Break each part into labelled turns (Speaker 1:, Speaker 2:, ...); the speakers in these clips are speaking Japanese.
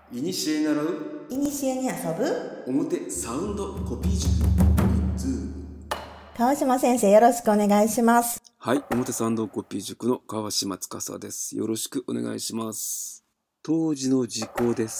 Speaker 1: いにしえ習う
Speaker 2: いにしえに遊ぶ
Speaker 1: 表サウンドコピー塾ズーム。
Speaker 2: 川島先生、よろしくお願いします。
Speaker 1: はい、表サウンドコピー塾の川島司です。よろしくお願いします。当時の時効です。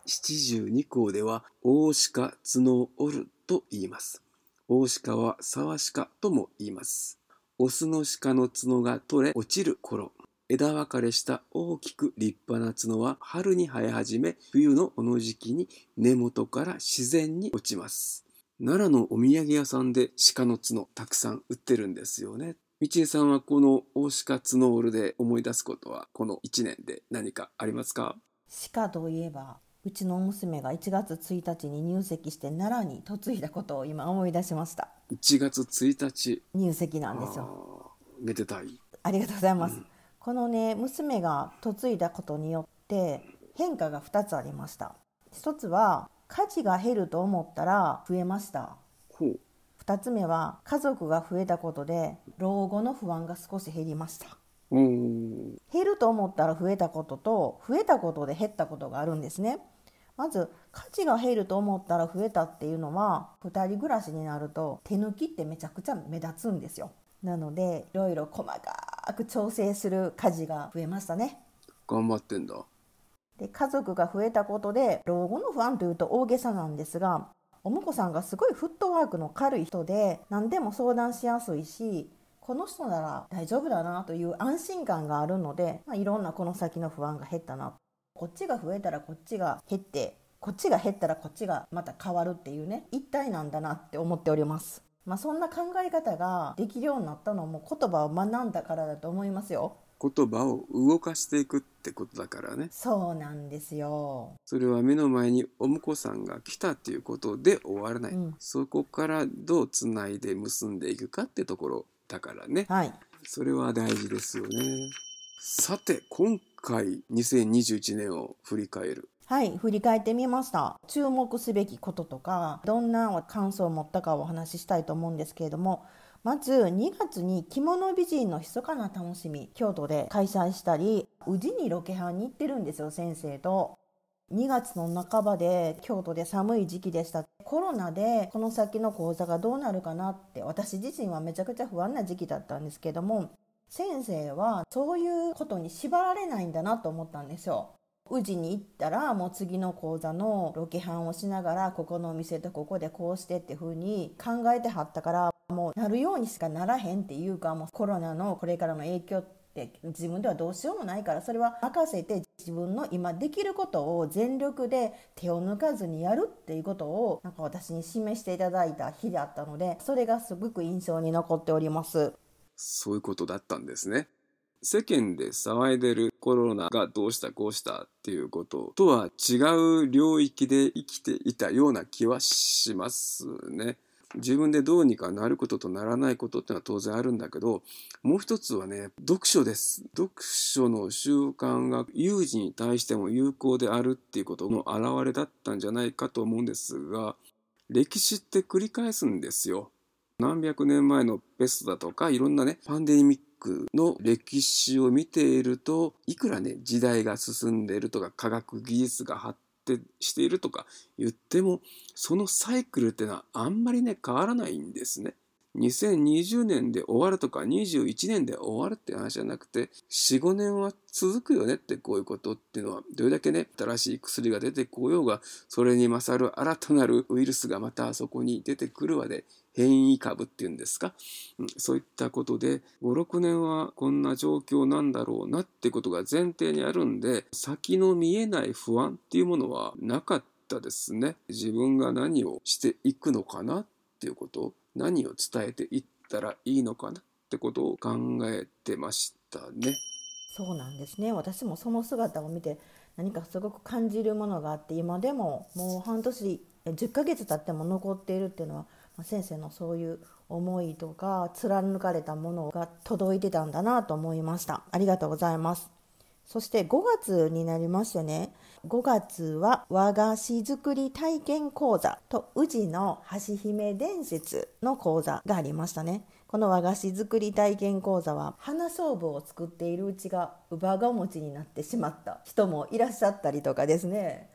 Speaker 1: 七十二項では大鹿角を折ると言います。大鹿は沢鹿とも言います。オスの鹿の角が取れ落ちる頃、枝分かれした大きく立派な角は春に生え始め、冬のこの時期に根元から自然に落ちます。奈良のお土産屋さんで鹿の角たくさん売ってるんですよね。道江さんはこの大鹿角折るで思い出すことはこの1年で何かありますか？
Speaker 2: 鹿といえば、うちの娘が1月1日に入籍して奈良に嫁いだことを今思い出しました。
Speaker 1: 1月1日
Speaker 2: 入籍なんですよ。
Speaker 1: めでたい。
Speaker 2: ありがとうございます。このね、娘が嫁いだことによって変化が2つありました。一つは家事が減ると思ったら増えました。
Speaker 1: ほう。
Speaker 2: 2つ目は家族が増えたことで老後の不安が少し減りました。減ると思ったら増えたことと、増えたことで減ったことがあるんですね。まず家事が減ると思ったら増えたっていうのは、2人暮らしになると手抜きってめちゃくちゃ目立つんですよ。なのでいろいろ細かく調整する家事が増えましたね。
Speaker 1: 頑張ってんだ。
Speaker 2: で、家族が増えたことで老後の不安というと大げさなんですが、お婿さんがすごいフットワークの軽い人で、何でも相談しやすいし、この人なら大丈夫だなという安心感があるので、いろんなこの先の不安が減ったな。こっちが増えたらこっちが減って、こっちが減ったらこっちがまた変わるっていうね、一体なんだなって思っております。そんな考え方ができるようになったのも言葉を学んだからだと思いますよ。
Speaker 1: 言葉を動かしていくってことだからね。
Speaker 2: そうなんですよ。
Speaker 1: それは目の前にお婿さんが来たっていうことで終わらない、そこからどうつないで結んでいくかってところだからね。
Speaker 2: はい。
Speaker 1: それは大事ですよね。さて今回2021年を振り返る。
Speaker 2: はい、振り返ってみました。注目すべきこととか、どんな感想を持ったかをお話ししたいと思うんですけれども、まず2月に着物美人の密かな楽しみ、京都で開催したり、宇治にロケハンに行ってるんですよ、先生と。2月の半ばで京都で寒い時期でした。コロナでこの先の講座がどうなるかなって、私自身はめちゃくちゃ不安な時期だったんですけども、先生はそういうことに縛られないんだなと思ったんですよ。宇治に行ったらもう次の講座のロケハンをしながら、ここのお店とここでこうしてって風に考えてはったから、もうなるようにしかならへんっていうか、もうコロナのこれからの影響って自分ではどうしようもないから、それは任せて自分の今できることを全力で手を抜かずにやるっていうことを私に示していただいた日であったので、それがすごく印象に残っております。
Speaker 1: そういうことだったんですね。世間で騒いでるコロナがどうしたこうしたっていうこととは違う領域で生きていたような気はしますね。自分でどうにかなることとならないことってのは当然あるんだけど、もう一つはね、読書です。読書の習慣が有事に対しても有効であるっていうことの表れだったんじゃないかと思うんですが、歴史って繰り返すんですよ。何百年前のペストだとかいろんなねパンデミックの歴史を見ていると、いくらね時代が進んでいるとか科学技術が発展しているとか言っても、そのサイクルってのはあんまりね変わらないんですね。2020年で終わるとか21年で終わるって話じゃなくて、4、5年は続くよねって、こういうことっていうのはどれだけね新しい薬が出てこようが、それに勝る新たなるウイルスがまたそこに出てくるわで、変異株っていうんですか、そういったことで5、6年はこんな状況なんだろうなってことが前提にあるんで、先の見えない不安っていうものはなかったですね。自分が何をしていくのかなっていうこと、何を伝えていったらいいのかなってことを考えてましたね。
Speaker 2: そうなんですね。私もその姿を見て何かすごく感じるものがあって、今でももう半年10ヶ月経っても残っているっていうのは、先生のそういう思いとか貫かれたものが届いてたんだなと思いました。ありがとうございます。そして5月になりましてね、5月は和菓子作り体験講座と宇治の橋姫伝説の講座がありましたね。この和菓子作り体験講座は、花菖蒲を作っているうちが乳母が持ちになってしまった人もいらっしゃったりとかですね、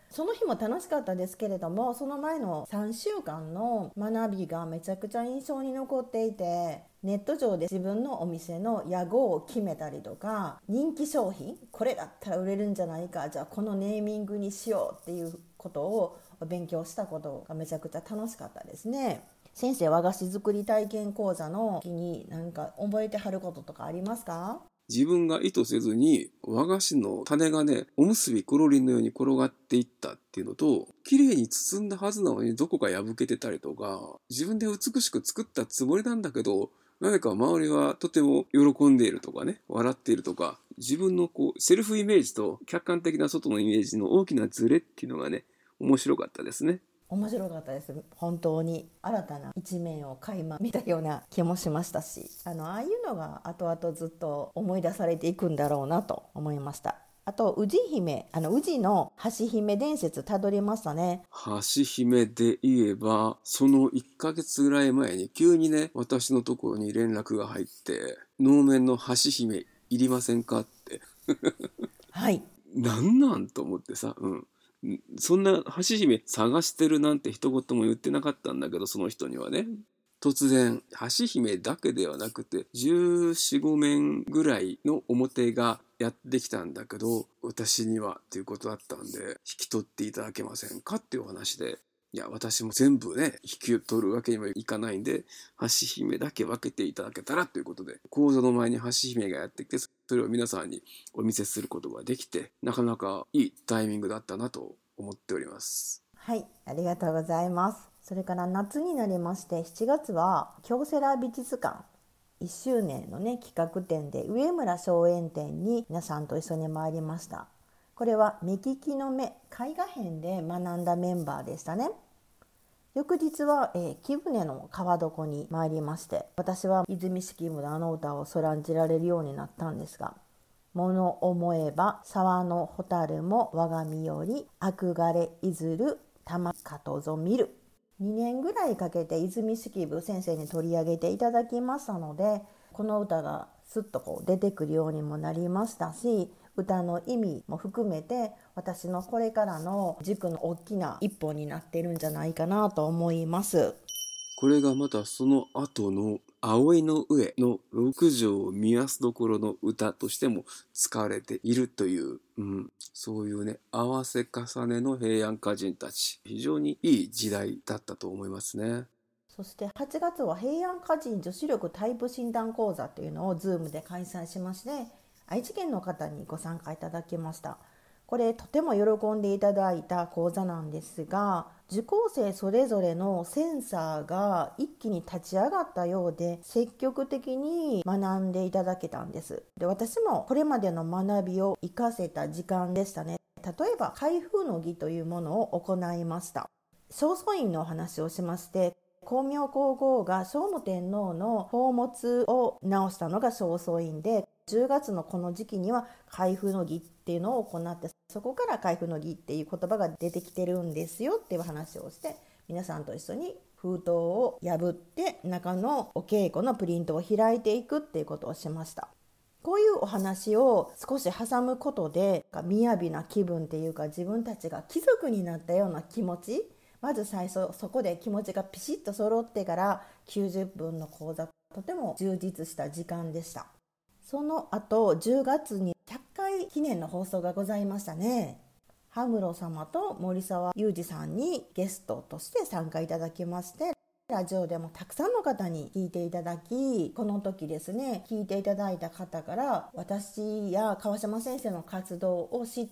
Speaker 2: その日も楽しかったですけれども、その前の3週間の学びがめちゃくちゃ印象に残っていて、ネット上で自分のお店の屋号を決めたりとか、人気商品これだったら売れるんじゃないか、じゃあこのネーミングにしようっていうことを勉強したことがめちゃくちゃ楽しかったですね。先生、和菓子作り体験講座の時に何か覚えてはることとかありますか？
Speaker 1: 自分が意図せずに和菓子の種がね、おむすびコロリンのように転がっていったっていうのと、綺麗に包んだはずなのにどこか破けてたりとか、自分で美しく作ったつもりなんだけど、なぜか周りはとても喜んでいるとかね、笑っているとか、自分のセルフイメージと客観的な外のイメージの大きなズレっていうのがね、面白かったですね。
Speaker 2: 面白かったです。本当に新たな一面を垣間見たような気もしましたし、ああいうのが後々ずっと思い出されていくんだろうなと思いました。あと宇治姫、宇治の橋姫伝説たどりましたね。
Speaker 1: 橋姫で言えば、その1ヶ月ぐらい前に急にね、私のところに連絡が入って、能面の橋姫いりませんかって
Speaker 2: はい。
Speaker 1: なんと思ってさ、そんな橋姫探してるなんて一言も言ってなかったんだけど、その人にはね。突然、橋姫だけではなくて、14、5面ぐらいの表がやってきたんだけど、私にはっていうことだったんで、引き取っていただけませんかっていうお話で、いや、私も全部ね、引き取るわけにもいかないんで、橋姫だけ分けていただけたらということで、講座の前に橋姫がやってきて、それを皆さんにお見せすることができて、なかなかいいタイミングだったなと思っております。
Speaker 2: はい、ありがとうございます。それから夏になりまして、7月は京セラ美術館1周年のね、企画展で上村松園展に皆さんと一緒に参りました。これは目利きの目絵画編で学んだメンバーでしたね。翌日は、貴船の川床に参りまして、私は泉式部のあの歌をそらんじられるようになったんですが、物思えば沢の蛍も我が身より憧れいずる玉かとぞ見る。2年ぐらいかけて泉式部先生に取り上げていただきましたので、この歌がスッと出てくるようにもなりましたし、歌の意味も含めて私のこれからの軸の大きな一本になっているんじゃないかなと思います。
Speaker 1: これがまたその後の葵の上の六条宮須所の歌としても使われているという、そういうね、合わせ重ねの平安歌人たち、非常にいい時代だったと思いますね。
Speaker 2: そして8月は平安歌人女子力タイプ診断講座というのを Zoom で開催しまして、愛知県の方にご参加いただきました。これとても喜んでいただいた講座なんですが、受講生それぞれのセンサーが一気に立ち上がったようで、積極的に学んでいただけたんです。で、私もこれまでの学びを活かせた時間でしたね。例えば開封の儀というものを行いました。正倉院のお話をしまして、光明皇后が聖武天皇の宝物を直したのが正倉院で、10月のこの時期には開封の儀っていうのを行って、そこから開封の儀っていう言葉が出てきてるんですよっていう話をして、皆さんと一緒に封筒を破って中のお稽古のプリントを開いていくっていうことをしました。こういうお話を少し挟むことで、雅な気分っていうか、自分たちが貴族になったような気持ち、まず最初そこで気持ちがピシッと揃ってから90分の講座、とても充実した時間でした。その後10月に100回記念の放送がございましたね。羽室様と森沢裕二さんにゲストとして参加いただきまして、ラジオでもたくさんの方に聞いていただき、この時ですね、聞いていただいた方から私や川島先生の活動を知って、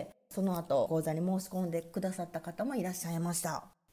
Speaker 2: その後講座に申し込んでくださった方もいらっしゃいました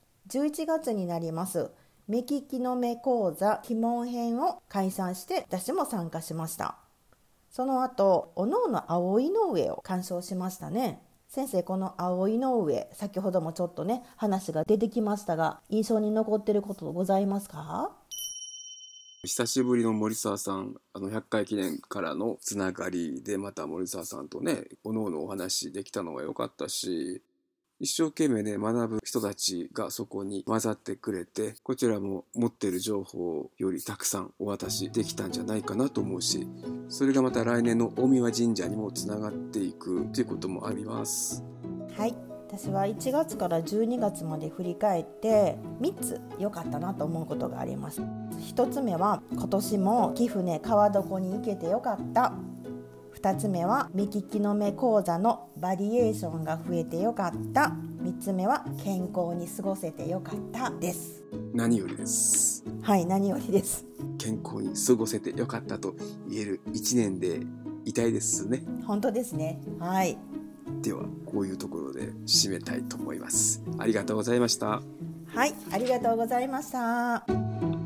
Speaker 2: 。11月になります目利きの目講座鬼門編を開催して、私も参加しました。その後おのおの葵の上を鑑賞しましたね。先生、この葵の上、先ほどもちょっとね話が出てきましたが、印象に残っていることございますか？
Speaker 1: 久しぶりの森沢さん、100回記念からのつながりで、また森沢さんとね、おのおのお話できたのが良かったし、一生懸命ね、学ぶ人たちがそこに混ざってくれて、こちらも持っている情報よりたくさんお渡しできたんじゃないかなと思うし、それがまた来年の大神神社にもつながっていくということもあります。
Speaker 2: はい、 私は1月から12月まで振り返って3つ良かったなと思うことがあります。1つ目は今年も貴船川床に行けてよかった。2つ目は目利きの目講座のバリエーションが増えてよかった。3つ目は健康に過ごせてよかったです。
Speaker 1: 何よりです。
Speaker 2: はい、何よりです。
Speaker 1: 健康に過ごせてよかったと言える1年でいたいですね。
Speaker 2: 本当ですね。はい。
Speaker 1: ではこういうところで締めたいと思います。ありがとうございました。
Speaker 2: はい、ありがとうございました。